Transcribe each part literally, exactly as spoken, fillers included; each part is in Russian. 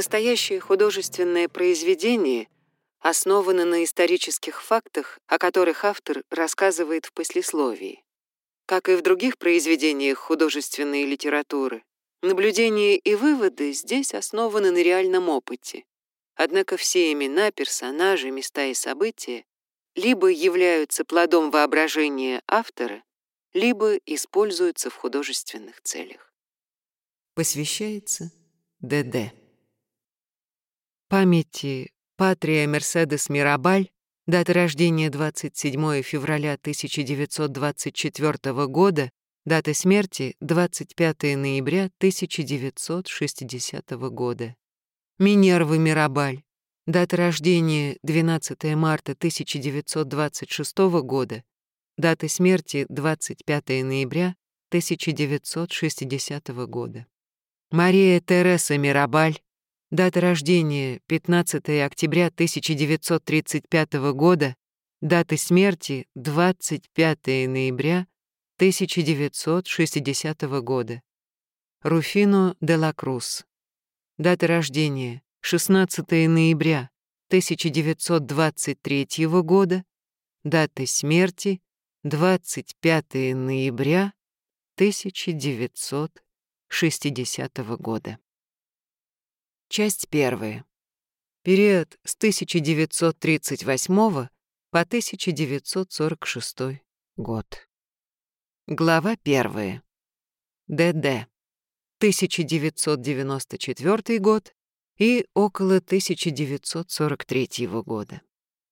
Настоящее художественное произведение основано на исторических фактах, о которых автор рассказывает в послесловии. Как и в других произведениях художественной литературы, наблюдения и выводы здесь основаны на реальном опыте. Однако все имена, персонажи, места и события либо являются плодом воображения автора, либо используются в художественных целях. Посвящается Д.Д. Памяти Патрия Мерседес Мирабаль, дата рождения двадцать седьмое февраля тысяча девятьсот двадцать четвёртого года, дата смерти двадцать пятое ноября тысяча девятьсот шестидесятого года. Минерва Мирабаль, дата рождения двенадцатое марта тысяча девятьсот двадцать шестого года, дата смерти двадцать пятое ноября тысяча девятьсот шестидесятого года. Мария Тереса Мирабаль, дата рождения пятнадцатое октября тысяча девятьсот тридцать пятого года, дата смерти двадцать пятое ноября тысяча девятьсот шестидесятого года. Руфино де ла Круз, дата рождения шестнадцатое ноября тысяча девятьсот двадцать третьего года, дата смерти двадцать пятое ноября тысяча девятьсот шестидесятого года. Часть первая. Период с тысяча девятьсот тридцать восьмого по тысяча девятьсот сорок шестой год. Глава первая. Д.Д. тысяча девятьсот девяносто четвёртый год и около тысяча девятьсот сорок третьего года.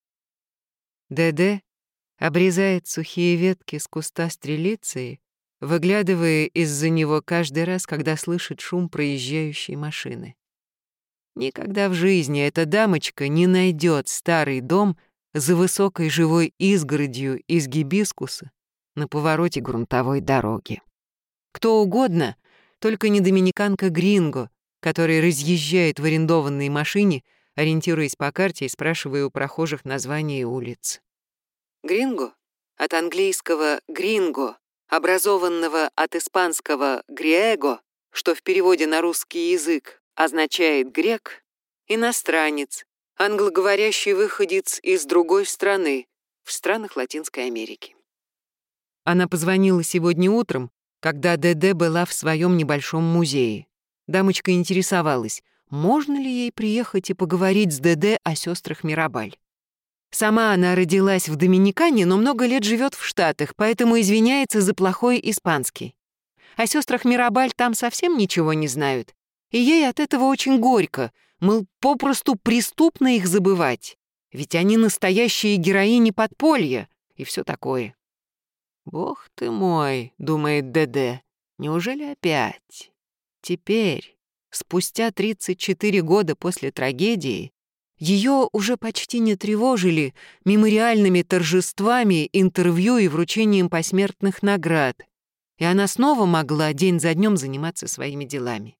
Д.Д. обрезает сухие ветки с куста стрелиции, выглядывая из-за него каждый раз, когда слышит шум проезжающей машины. Никогда в жизни эта дамочка не найдет старый дом за высокой живой изгородью из гибискуса на повороте грунтовой дороги. Кто угодно, только не доминиканка Гринго, который разъезжает в арендованной машине, ориентируясь по карте и спрашивая у прохожих названия улиц. Гринго от английского «гринго», образованного от испанского «гриего», что в переводе на русский язык означает «грек», иностранец, англоговорящий выходец из другой страны, в странах Латинской Америки. Она позвонила сегодня утром, когда Д.Д. была в своем небольшом музее. Дамочка интересовалась, можно ли ей приехать и поговорить с Д.Д. о сестрах Мирабаль. Сама она родилась в Доминикане, но много лет живет в Штатах, поэтому извиняется за плохой испанский. О сестрах Мирабаль там совсем ничего не знают, и ей от этого очень горько, мол, попросту преступно их забывать, ведь они настоящие героини подполья и все такое. «Бог ты мой», — думает Д.Д., — «неужели опять?» Теперь, спустя тридцать четыре года после трагедии, ее уже почти не тревожили мемориальными торжествами, интервью и вручением посмертных наград, и она снова могла день за днем заниматься своими делами.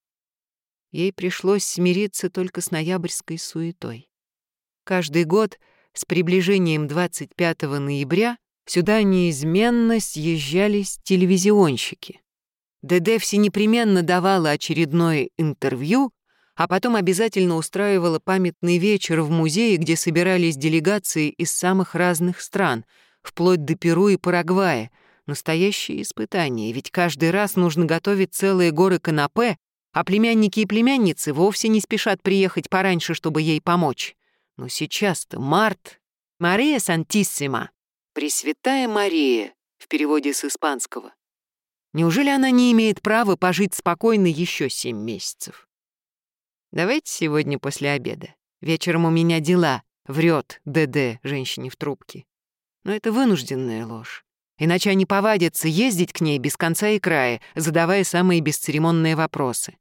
Ей пришлось смириться только с ноябрьской суетой. Каждый год с приближением двадцать пятого ноября сюда неизменно съезжались телевизионщики. Д.Д. всенепременно давала очередное интервью, а потом обязательно устраивала памятный вечер в музее, где собирались делегации из самых разных стран, вплоть до Перу и Парагвая. Настоящее испытание, ведь каждый раз нужно готовить целые горы канапе, а племянники и племянницы вовсе не спешат приехать пораньше, чтобы ей помочь. Но сейчас-то март. Мария Сантиссима. Пресвятая Мария, в переводе с испанского. Неужели она не имеет права пожить спокойно еще семь месяцев? Давайте сегодня после обеда. Вечером у меня дела, врет Д.Д. женщине в трубке. Но это вынужденная ложь. Иначе они повадятся ездить к ней без конца и края, задавая самые бесцеремонные вопросы.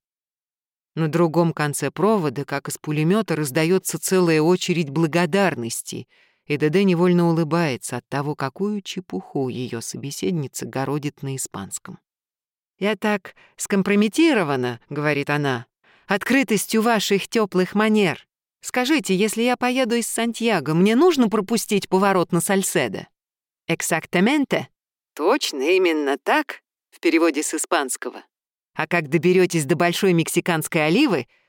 На другом конце провода, как из пулемета, раздается целая очередь благодарностей, и Д.Д. невольно улыбается от того, какую чепуху ее собеседница городит на испанском. «Я так скомпрометирована, — говорит она, — открытостью ваших теплых манер. Скажите, если я поеду из Сантьяго, мне нужно пропустить поворот на Сальседо?» «Эксактаменте?» «Точно, именно так», в переводе с испанского. «А как доберетесь до Большой Мексиканской оливы,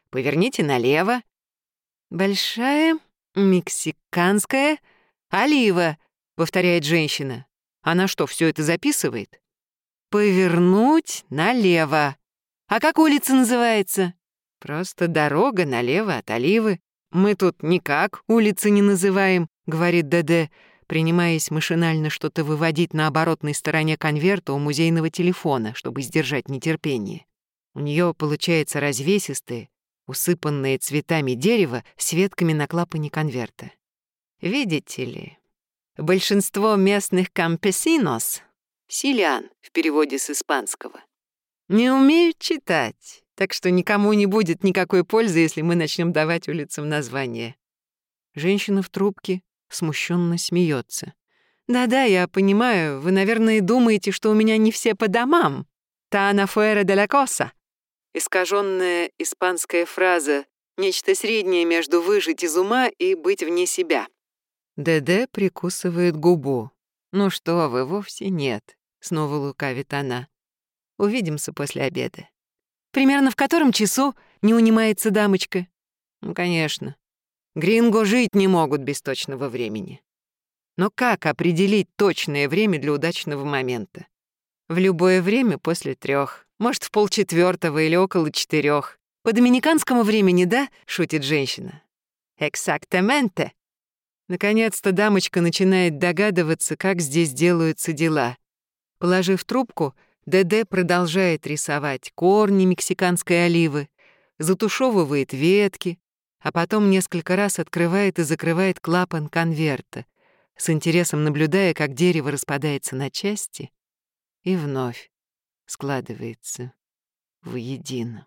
Поверните налево. Большая мексиканская олива, повторяет женщина. Она что, все это записывает? Повернуть налево. А как улица называется? Просто дорога налево от оливы. Мы тут никак улицы не называем, говорит ДД, принимаясь машинально что-то выводить на оборотной стороне конверта у музейного телефона, чтобы сдержать нетерпение. У нее получается развесистое, усыпанное цветами дерево с ветками на клапане конверта. Видите ли, большинство местных кампесинос, селян в переводе с испанского, не умеют читать, так что никому не будет никакой пользы, если мы начнем давать улицам названия. Женщина в трубке смущенно смеется. Да-да, я понимаю, вы, наверное, думаете, что у меня не все по домам. Та на фуэра де ла коса. Искаженная испанская фраза, нечто среднее между выжить из ума и быть вне себя. ДД прикусывает губу. «Ну что вы, вовсе нет», — снова лукавит она. «Увидимся после обеда». «Примерно в котором часу?» — не унимается дамочка. «Ну, конечно. Гринго жить не могут без точного времени. Но как определить точное время для удачного момента? В любое время после трех, может, в полчетвертого или около четырех. По доминиканскому времени, да?» — шутит женщина. «Эксактаменте». Наконец-то дамочка начинает догадываться, как здесь делаются дела. Положив трубку, ДД продолжает рисовать корни мексиканской оливы, затушевывает ветки, а потом несколько раз открывает и закрывает клапан конверта, с интересом наблюдая, как дерево распадается на части и вновь складывается воедино.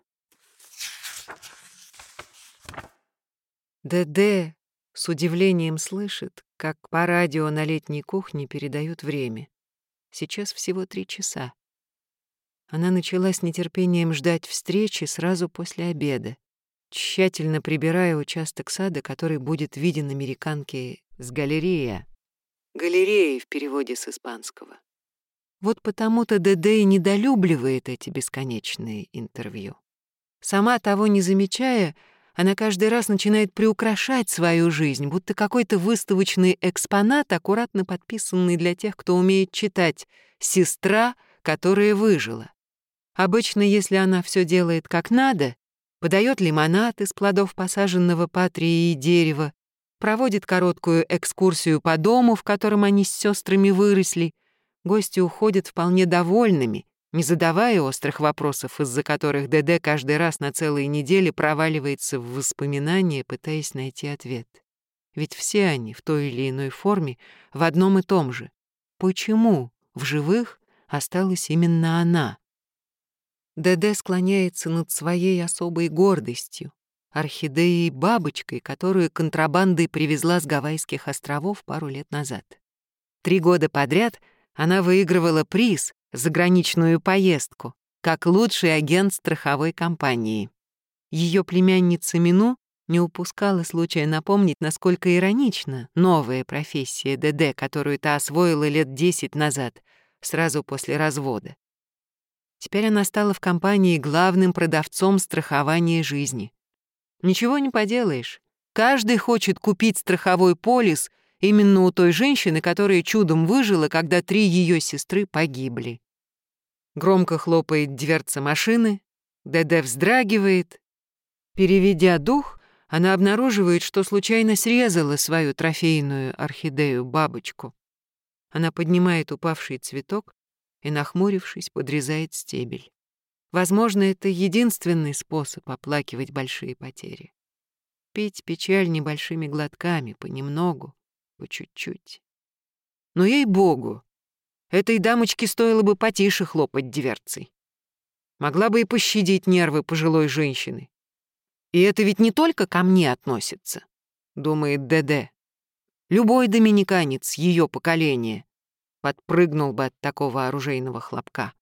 ДД с удивлением слышит, как по радио на летней кухне передают время. Сейчас всего три часа. Она начала с нетерпением ждать встречи сразу после обеда, тщательно прибирая участок сада, который будет виден американке с галерея. Галерея в переводе с испанского. Вот потому-то ДД и недолюбливает эти бесконечные интервью. Сама того не замечая, она каждый раз начинает приукрашать свою жизнь, будто какой-то выставочный экспонат, аккуратно подписанный для тех, кто умеет читать, «Сестра, которая выжила». Обычно, если она все делает как надо, подает лимонад из плодов посаженного патрией дерева, проводит короткую экскурсию по дому, в котором они с сестрами выросли, гости уходят вполне довольными, не задавая острых вопросов, из-за которых ДД каждый раз на целые недели проваливается в воспоминания, пытаясь найти ответ. Ведь все они в той или иной форме в одном и том же. Почему в живых осталась именно она? ДД склоняется над своей особой гордостью, орхидеей-бабочкой, которую контрабандой привезла с Гавайских островов пару лет назад. Три года подряд она выигрывала приз, заграничную поездку, как лучший агент страховой компании. Ее племянница Мину не упускала случая напомнить, насколько иронична новая профессия ДД, которую та освоила лет десять назад, сразу после развода. Теперь она стала в компании главным продавцом страхования жизни. Ничего не поделаешь. Каждый хочет купить страховой полис именно у той женщины, которая чудом выжила, когда три ее сестры погибли. Громко хлопает дверца машины, ДД вздрагивает. Переведя дух, она обнаруживает, что случайно срезала свою трофейную орхидею-бабочку. Она поднимает упавший цветок и, нахмурившись, подрезает стебель. Возможно, это единственный способ оплакивать большие потери. Пить печаль небольшими глотками, понемногу, по чуть-чуть. Но, ей-богу, этой дамочке стоило бы потише хлопать дверцей. Могла бы и пощадить нервы пожилой женщины. И это ведь не только ко мне относится, думает ДД. Любой доминиканец ее поколения подпрыгнул бы от такого оружейного хлопка.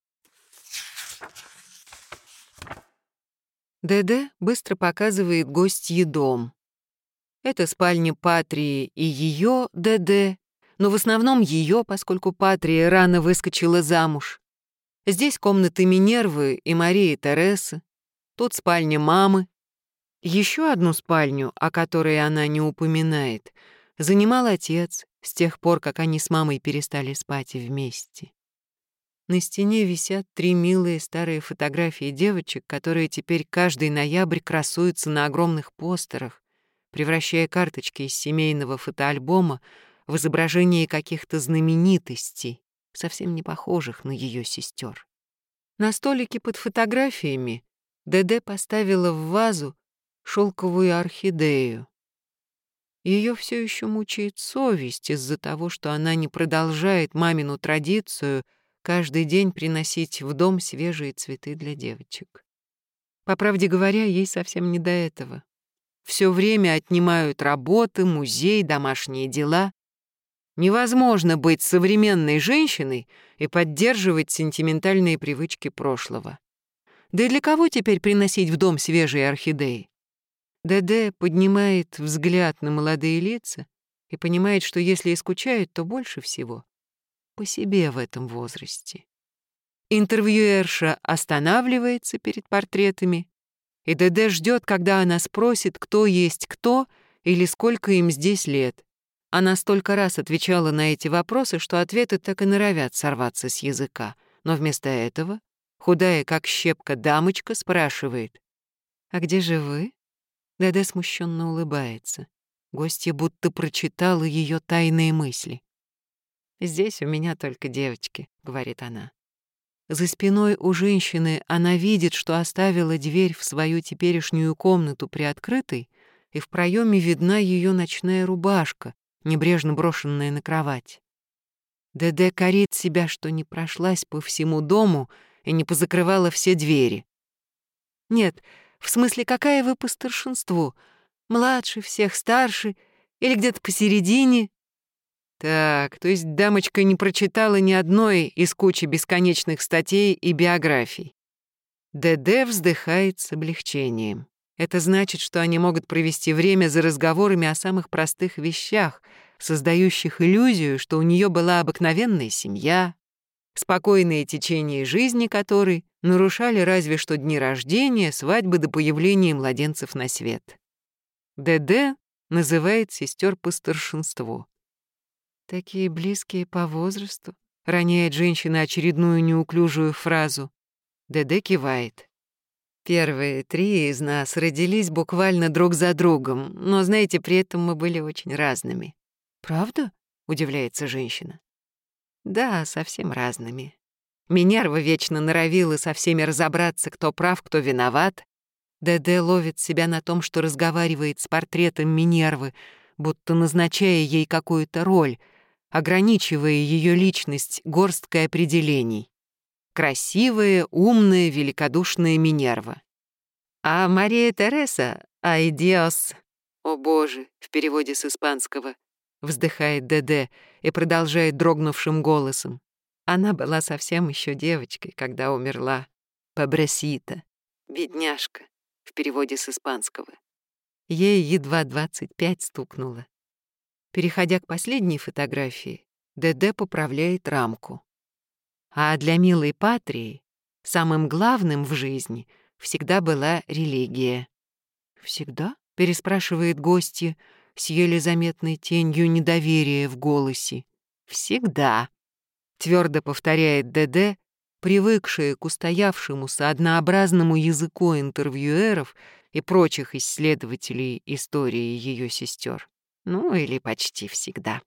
ДД быстро показывает гостье дом. Это спальня Патрии и ее ДД, но в основном ее, поскольку Патрия рано выскочила замуж. Здесь комнаты Минервы и Марии Тересы, тут спальня мамы. Еще одну спальню, о которой она не упоминает, занимал отец с тех пор, как они с мамой перестали спать вместе. На стене висят три милые старые фотографии девочек, которые теперь каждый ноябрь красуются на огромных постерах, превращая карточки из семейного фотоальбома в изображение каких-то знаменитостей, совсем не похожих на ее сестер. На столике под фотографиями Дэдэ поставила в вазу шелковую орхидею. Ее все еще мучает совесть из-за того, что она не продолжает мамину традицию каждый день приносить в дом свежие цветы для девочек. По правде говоря, ей совсем не до этого. Все время отнимают работы, музей, домашние дела. Невозможно быть современной женщиной и поддерживать сентиментальные привычки прошлого. Да и для кого теперь приносить в дом свежие орхидеи? Дэдэ поднимает взгляд на молодые лица и понимает, что если и скучает, то больше всего по себе в этом возрасте. Интервьюерша останавливается перед портретами, и Дэдэ ждет, когда она спросит, кто есть кто или сколько им здесь лет. Она столько раз отвечала на эти вопросы, что ответы так и норовят сорваться с языка. Но вместо этого худая, как щепка, дамочка спрашивает: «А где же вы?» Дэдэ смущенно улыбается. Гостья будто прочитала ее тайные мысли. «Здесь у меня только девочки», — говорит она. За спиной у женщины она видит, что оставила дверь в свою теперешнюю комнату приоткрытой, и в проеме видна ее ночная рубашка, небрежно брошенная на кровать. Дэдэ корит себя, что не прошлась по всему дому и не позакрывала все двери. «Нет, в смысле, какая вы по старшинству? Младше всех, старше или где-то посередине?» Так, то есть дамочка не прочитала ни одной из кучи бесконечных статей и биографий. Дэдэ вздыхает с облегчением. Это значит, что они могут провести время за разговорами о самых простых вещах, создающих иллюзию, что у нее была обыкновенная семья, спокойное течение жизни которой нарушали разве что дни рождения, свадьбы до появления младенцев на свет. Дэдэ называет сестер по старшинству. «Такие близкие по возрасту», — роняет женщина очередную неуклюжую фразу. Дэдэ кивает. «Первые три из нас родились буквально друг за другом, но, знаете, при этом мы были очень разными». «Правда?» — удивляется женщина. «Да, совсем разными. Минерва вечно норовила со всеми разобраться, кто прав, кто виноват. Дэдэ ловит себя на том, что разговаривает с портретом Минервы, будто назначая ей какую-то роль, ограничивая ее личность горсткой определений. Красивая, умная, великодушная Минерва. А Мария Тереса, ай диос, о боже, в переводе с испанского, вздыхает Дэдэ и продолжает дрогнувшим голосом. Она была совсем еще девочкой, когда умерла. Побрасита, бедняжка, в переводе с испанского. Ей едва двадцать пять стукнуло. Переходя к последней фотографии, Дэдэ поправляет рамку. А для милой Патрии самым главным в жизни всегда была религия. «Всегда?» — переспрашивает гостья с еле заметной тенью недоверия в голосе. «Всегда», — твердо повторяет Дэдэ, привыкшая к устоявшемуся однообразному языку интервьюеров и прочих исследователей истории ее сестер. Ну, или почти всегда.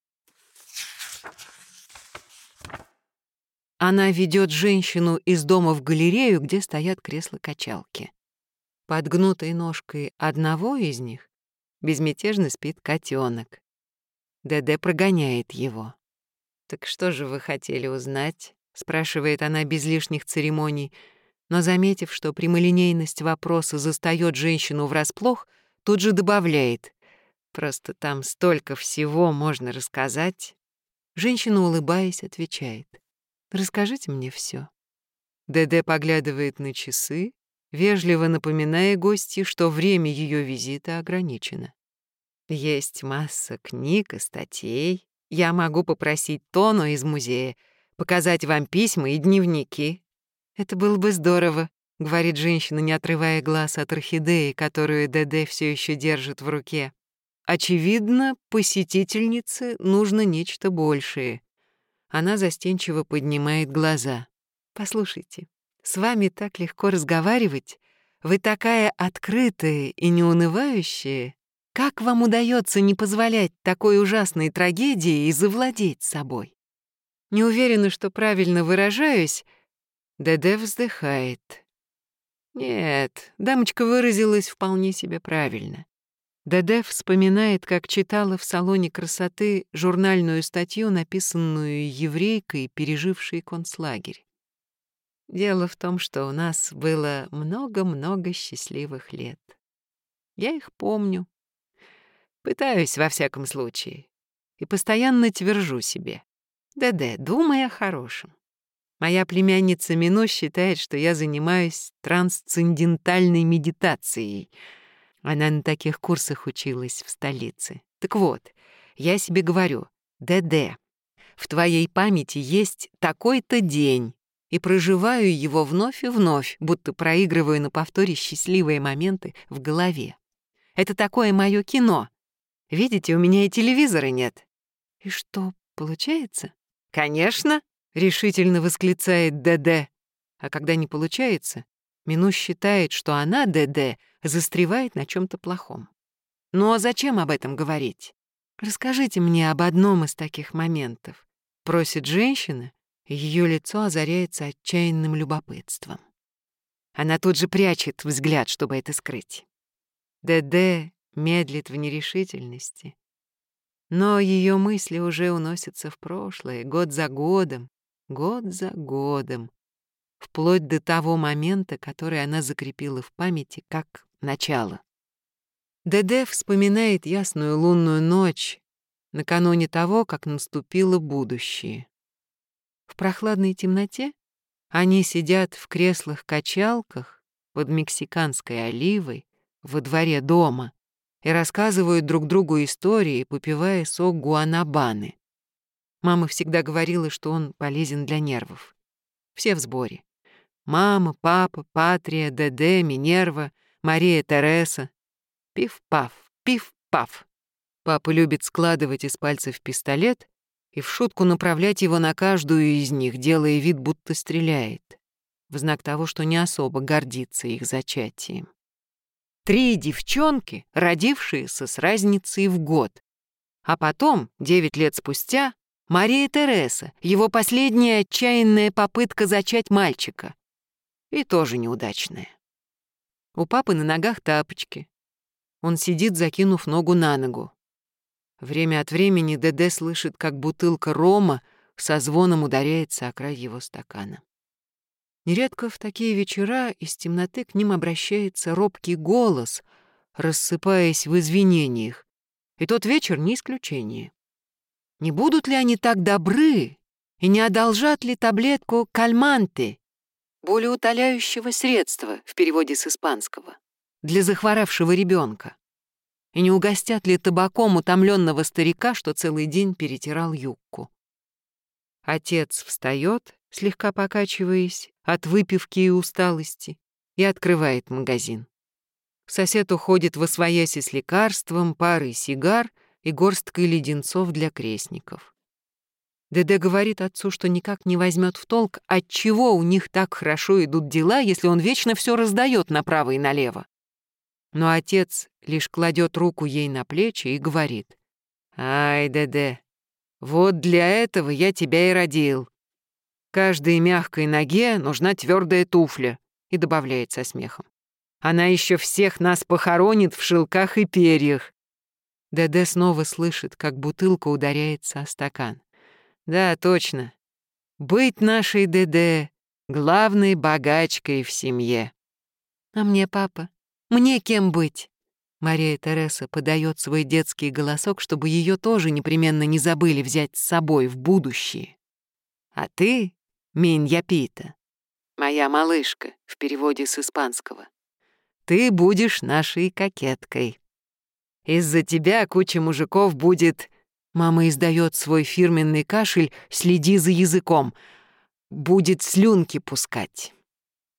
Она ведет женщину из дома в галерею, где стоят кресла-качалки. Под гнутой ножкой одного из них безмятежно спит котенок. Дэдэ прогоняет его. «Так что же вы хотели узнать?» — спрашивает она без лишних церемоний, но, заметив, что прямолинейность вопроса застаёт женщину врасплох, тут же добавляет: «Просто там столько всего можно рассказать». Женщина, улыбаясь, отвечает: «Расскажите мне всё». Дэдэ поглядывает на часы, вежливо напоминая гостье, что время ее визита ограничено. «Есть масса книг и статей. Я могу попросить Тону из музея показать вам письма и дневники». «Это было бы здорово», — говорит женщина, не отрывая глаз от орхидеи, которую Дэдэ все еще держит в руке. Очевидно, посетительнице нужно нечто большее. Она застенчиво поднимает глаза. Послушайте, с вами так легко разговаривать. Вы такая открытая и неунывающая. Как вам удается не позволять такой ужасной трагедии и завладеть собой? Не уверена, что правильно выражаюсь. Дэдэ вздыхает. Нет, дамочка выразилась вполне себе правильно. Дэдэ вспоминает, как читала в салоне красоты журнальную статью, написанную еврейкой, пережившей концлагерь. Дело в том, что у нас было много-много счастливых лет. Я их помню. Пытаюсь, во всяком случае. И постоянно твержу себе: Дэдэ, думай о хорошем. Моя племянница Мину считает, что я занимаюсь трансцендентальной медитацией. Она на таких курсах училась в столице. Так вот, я себе говорю: Дэдэ, в твоей памяти есть такой-то день, и проживаю его вновь и вновь, будто проигрываю на повторе счастливые моменты в голове. Это такое мое кино. Видите, у меня и телевизора нет. И что, получается? Конечно, решительно восклицает Дэдэ. А когда не получается, Мину считает, что она, Дэдэ, застревает на чем-то плохом. Ну а зачем об этом говорить? Расскажите мне об одном из таких моментов, просит женщина, и ее лицо озаряется отчаянным любопытством. Она тут же прячет взгляд, чтобы это скрыть. Дэдэ медлит в нерешительности, но ее мысли уже уносятся в прошлое, год за годом, год за годом, вплоть до того момента, который она закрепила в памяти как начало. Дэдэ вспоминает ясную лунную ночь накануне того, как наступило будущее. В прохладной темноте они сидят в креслах-качалках под мексиканской оливой во дворе дома и рассказывают друг другу истории, попивая сок гуанабаны. Мама всегда говорила, что он полезен для нервов. Все в сборе. Мама, папа, Патрия, Дэдэ, Минерва, Мария Тереса. Пиф-паф, пиф-паф. Папа любит складывать из пальцев пистолет и в шутку направлять его на каждую из них, делая вид, будто стреляет, в знак того, что не особо гордится их зачатием. Три девчонки, родившиеся с разницей в год. А потом, девять лет спустя, Мария Тереса, его последняя отчаянная попытка зачать мальчика. И тоже неудачная. У папы на ногах тапочки. Он сидит, закинув ногу на ногу. Время от времени Дэдэ слышит, как бутылка рома со звоном ударяется о край его стакана. Нередко в такие вечера из темноты к ним обращается робкий голос, рассыпаясь в извинениях, и тот вечер не исключение. Не будут ли они так добры и не одолжат ли таблетку кальманте, болеутоляющего средства в переводе с испанского, для захворавшего ребенка? И не угостят ли табаком утомленного старика, что целый день перетирал юбку? Отец встает, слегка покачиваясь от выпивки и усталости, и открывает магазин. Сосед уходит восвояси с лекарством, парой сигар и горсткой леденцов для крестников. Дэдэ говорит отцу, что никак не возьмет в толк, отчего у них так хорошо идут дела, если он вечно все раздает направо и налево. Но отец лишь кладет руку ей на плечи и говорит: «Ай, Дэдэ, вот для этого я тебя и родил. Каждой мягкой ноге нужна твердая туфля», и добавляет со смехом: «Она еще всех нас похоронит в шелках и перьях». Дэдэ снова слышит, как бутылка ударяется о стакан. Да, точно. Быть нашей Дэдэ главной богачкой в семье. А мне, папа, мне кем быть? Мария Тереса подает свой детский голосок, чтобы ее тоже непременно не забыли взять с собой в будущее. А ты, Минья Пита, моя малышка в переводе с испанского, ты будешь нашей кокеткой. Из-за тебя куча мужиков будет... Мама издает свой фирменный кашель, следи за языком. Будет слюнки пускать.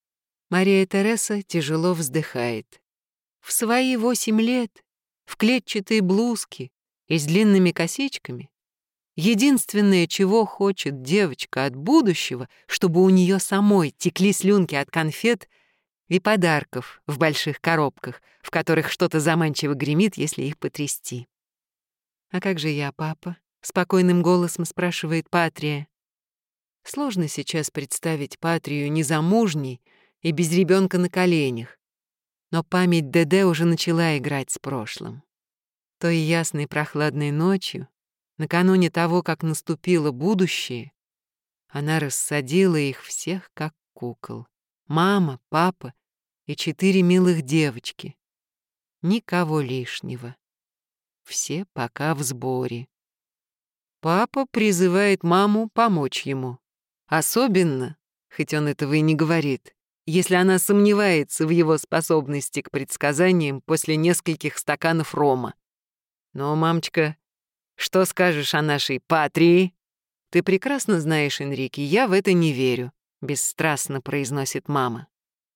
Мария Тереса тяжело вздыхает. В свои восемь лет, в клетчатой блузке и с длинными косичками, единственное, чего хочет девочка от будущего, чтобы у нее самой текли слюнки от конфет и подарков в больших коробках, в которых что-то заманчиво гремит, если их потрясти. «А как же я, папа?» — спокойным голосом спрашивает Патрия. Сложно сейчас представить Патрию незамужней и без ребенка на коленях, но память Дэдэ уже начала играть с прошлым. Той ясной прохладной ночью, накануне того, как наступило будущее, она рассадила их всех как кукол. Мама, папа и четыре милых девочки. Никого лишнего. Все пока в сборе. Папа призывает маму помочь ему. Особенно, хоть он этого и не говорит, если она сомневается в его способности к предсказаниям после нескольких стаканов рома. «Но, мамочка, что скажешь о нашей Патрии?» «Ты прекрасно знаешь, Энрике, я в это не верю», — бесстрастно произносит мама.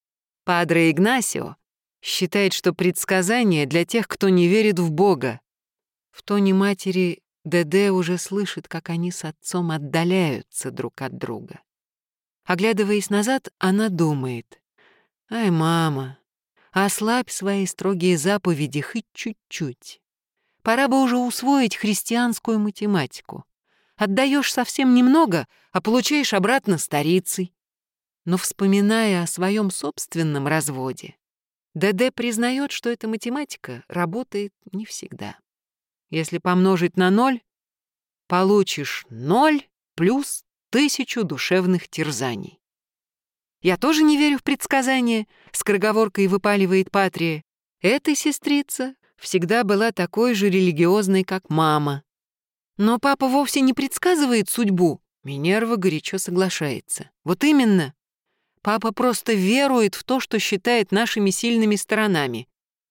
Падре Игнасио считает, что предсказания для тех, кто не верит в Бога. В тоне матери Дэдэ уже слышит, как они с отцом отдаляются друг от друга. Оглядываясь назад, она думает: «Ай, мама, ослабь свои строгие заповеди хоть чуть-чуть. Пора бы уже усвоить христианскую математику. Отдаешь совсем немного, а получаешь обратно старицей». Но, вспоминая о своем собственном разводе, Дэдэ признает, что эта математика работает не всегда. Если помножить на ноль, получишь ноль плюс тысячу душевных терзаний. «Я тоже не верю в предсказания», — скороговоркой выпаливает Патрия. Эта сестрица всегда была такой же религиозной, как мама. «Но папа вовсе не предсказывает судьбу», — Минерва горячо соглашается. «Вот именно. Папа просто верует в то, что считает нашими сильными сторонами».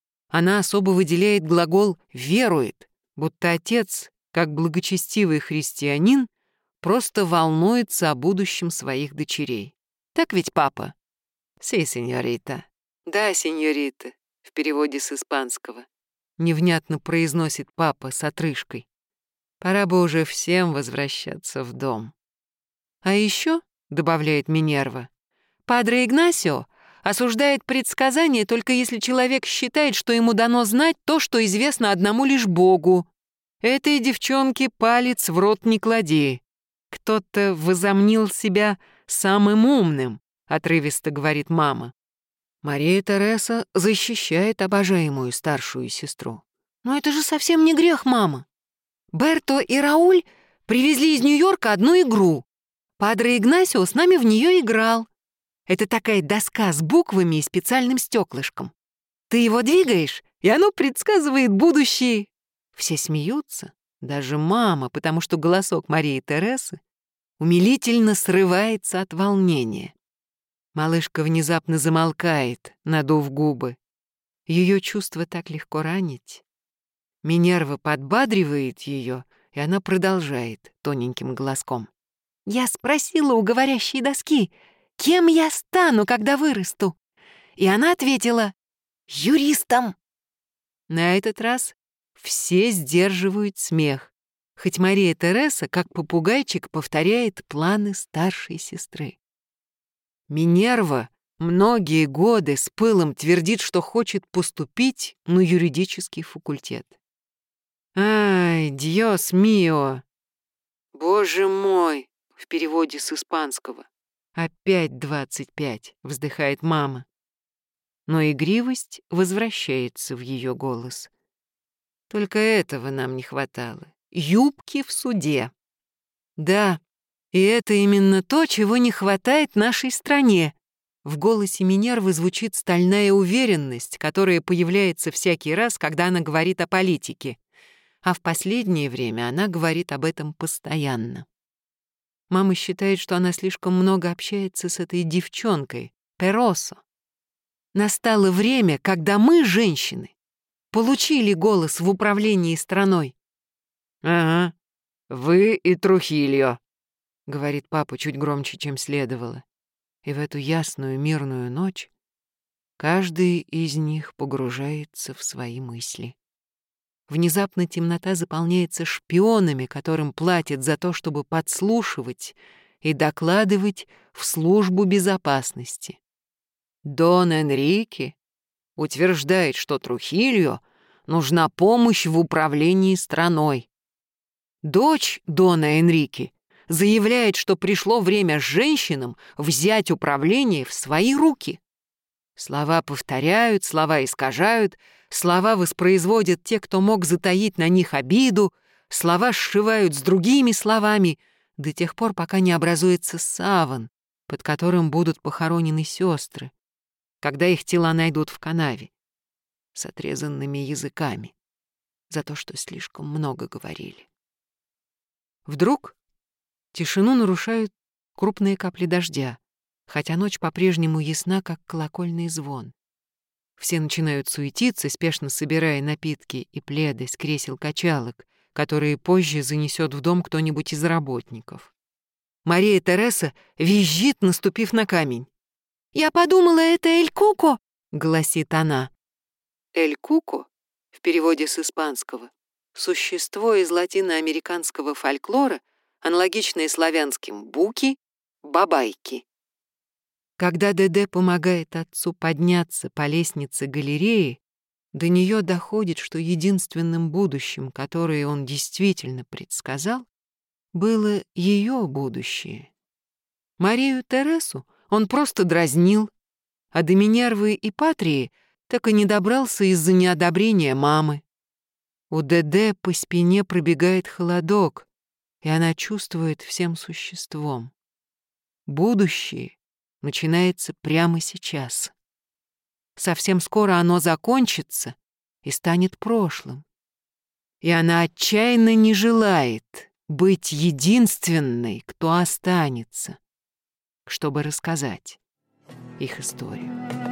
Она особо выделяет глагол «верует», будто отец, как благочестивый христианин, просто волнуется о будущем своих дочерей. Так ведь, папа? «Си, сеньорита». «Да, сеньорита», в переводе с испанского. Невнятно произносит папа с отрыжкой. Пора бы уже всем возвращаться в дом. «А еще, — добавляет Минерва, — Падре Игнасио осуждает предсказания только если человек считает, что ему дано знать то, что известно одному лишь Богу. Этой девчонке палец в рот не клади. Кто-то возомнил себя самым умным», — отрывисто говорит мама. Мария Тереса защищает обожаемую старшую сестру. «Но это же совсем не грех, мама. Берто и Рауль привезли из Нью-Йорка одну игру. Падре Игнасио с нами в нее играл. Это такая доска с буквами и специальным стеклышком. Ты его двигаешь, и оно предсказывает будущее». Все смеются, даже мама, потому что голосок Марии Тересы умилительно срывается от волнения. Малышка внезапно замолкает, надув губы. Ее чувство так легко ранить. Минерва подбадривает ее, и она продолжает тоненьким голоском. «Я спросила у говорящей доски, кем я стану, когда вырасту?» И она ответила: «юристом». На этот раз все сдерживают смех, хоть Мария Тереса, как попугайчик, повторяет планы старшей сестры. Минерва многие годы с пылом твердит, что хочет поступить на юридический факультет. «Ай, Диос мио!» «Боже мой!» в переводе с испанского. «Опять двадцать пять!» — вздыхает мама. Но игривость возвращается в ее голос. «Только этого нам не хватало. Юбки в суде». «Да, и это именно то, чего не хватает нашей стране». В голосе Минервы звучит стальная уверенность, которая появляется всякий раз, когда она говорит о политике. А в последнее время она говорит об этом постоянно. Мама считает, что она слишком много общается с этой девчонкой, Перосо. Настало время, когда мы, женщины, получили голос в управлении страной. «Ага, вы и Трухильо», — говорит папа чуть громче, чем следовало. И в эту ясную мирную ночь каждый из них погружается в свои мысли. Внезапно темнота заполняется шпионами, которым платят за то, чтобы подслушивать и докладывать в службу безопасности. Дон Энрике утверждает, что Трухильо нужна помощь в управлении страной. Дочь Дона Энрике заявляет, что пришло время женщинам взять управление в свои руки. Слова повторяют, слова искажают, слова воспроизводят те, кто мог затаить на них обиду, слова сшивают с другими словами до тех пор, пока не образуется саван, под которым будут похоронены сестры, когда их тела найдут в канаве с отрезанными языками за то, что слишком много говорили. Вдруг тишину нарушают крупные капли дождя, хотя ночь по-прежнему ясна, как колокольный звон. Все начинают суетиться, спешно собирая напитки и пледы с кресел-качалок, которые позже занесет в дом кто-нибудь из работников. Мария Тереса визжит, наступив на камень. «Я подумала, это Эль Куко!» — гласит она. Эль Куко, в переводе с испанского, существо из латиноамериканского фольклора, аналогичное славянским буки, бабайки. Когда Дэдэ помогает отцу подняться по лестнице галереи, до нее доходит, что единственным будущим, которое он действительно предсказал, было ее будущее. Марию Тересу он просто дразнил, а до Минервы и Патрии так и не добрался из-за неодобрения мамы. У Дэдэ по спине пробегает холодок, и она чувствует всем существом. Будущее начинается прямо сейчас. Совсем скоро оно закончится и станет прошлым. И она отчаянно не желает быть единственной, кто останется, чтобы рассказать их историю.